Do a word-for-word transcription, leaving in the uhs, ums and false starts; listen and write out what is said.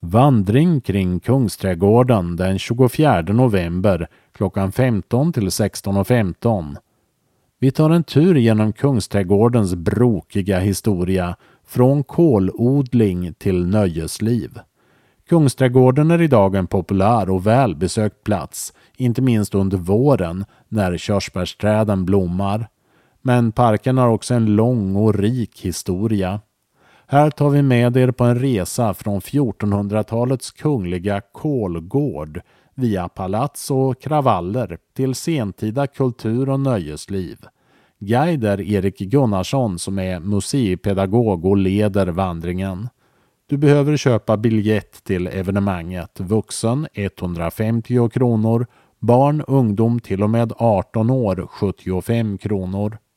Vandring kring Kungsträdgården den tjugofjärde november klockan femton till sexton och femton. Vi tar en tur genom Kungsträdgårdens brokiga historia från kolodling till nöjesliv. Kungsträdgården är idag en populär och välbesökt plats, inte minst under våren när körsbärsträden blommar. Men parken har också en lång och rik historia. Här tar vi med er på en resa från fjortonhundratalets kungliga kolgård via palats och kravaller till sentida kultur- och nöjesliv. Guide är Erik Gunnarsson som är museipedagog och leder vandringen. Du behöver köpa biljett till evenemanget. Vuxen etthundrafemtio kronor, barn ungdom till och med arton år sjuttiofem kronor.